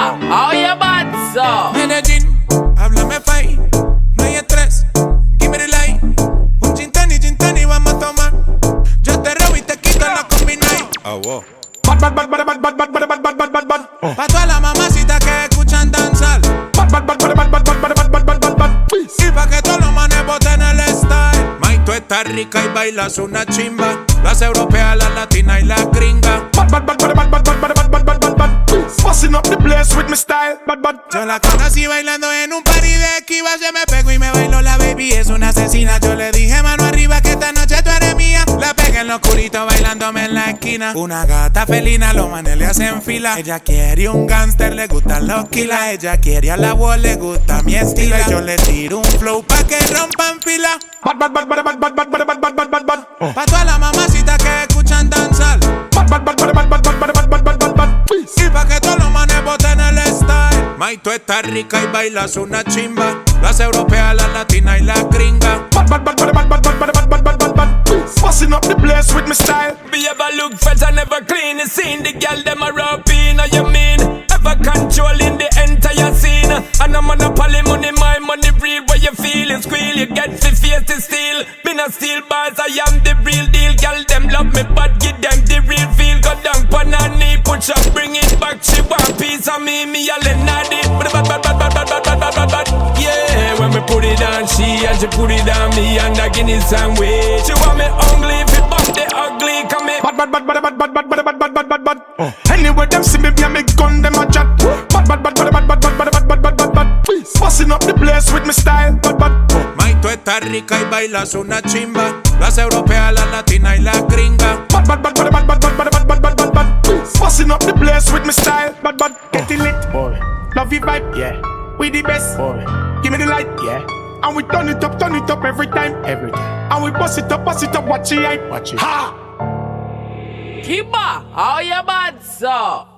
Kiba, how you bad, so? Medellín, háblame fai, no hay estrés, give me the light. Un gin tonic, vamos a tomar. Yo te robo y te quito en la combinay. Pa' todas las mamacitas que escuchan danzar. Y pa' que todos los manes boten el style. May, tú estás rica y bailas una chimba. Las europeas, las latinas y las gringas. Busting up the place with my style. Yo la conocí bailando en un party de Kiba. Se me pegó y me bailó la baby, es una asesina. Yo le dije mano arriba que esta noche tú eres mía. La pegué en lo oscurito bailándome en la esquina. Una gata felina, los manes le hacen fila. Ella quiere un gangster, le gustan los kilas. Ella quiere a la voz, le gusta mi estilo. Yo le tiro un flow pa' que rompan fila. Pa' todas las mamacitas que escuchan danzar. Y pa' que todos los manes boten el style. May, tú estás rica y bailas una chimba. Las europeas, las latinas y las gringas. Busting up the place with my style. Be ever look fresh and never clean. You seen the girl them a rap in, you mean? Ever controlling the entire scene. And I'm on a poly money, my money real. Where you feeling squeal, you get the face to steal. Me not steal bars, I am the real deal. Girl them love me but give them the real feel. Go down pan her knee, push up, bring it back. She want piece of me a Lenardi. Yeah, when me put it on she and she put it on me. And I give it some way. She want me ugly, if it bump the ugly. Come here. Anyway, them see me, be a me gun, them a chat. Busting up the place with my style. May, tú estás rica y bailas una chimba. Las europeas, las latinas y las gringas. Busting up the place with my style. Getting lit, Boy, love you vibe, yeah, we the best. boy, Give me the light, yeah, and we turn it up every time. every time. And we bust it up, watch it hype. Watch it. Ha! Kiba, how you bad, so?